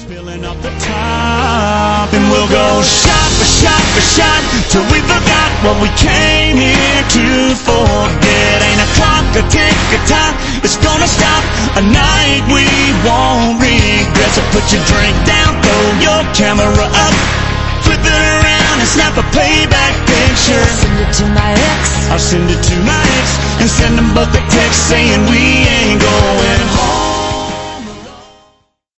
Spilling off the top, and we'll go shot for shot for shot till we forgot what we came here to forget. Ain't a clock, a tick, a tock, it's gonna stop a night we won't regret. So put your drink down, throw your camera up, flip it around and snap a playback picture. Send it to my ex. I'll send it to my ex and send them both a text saying we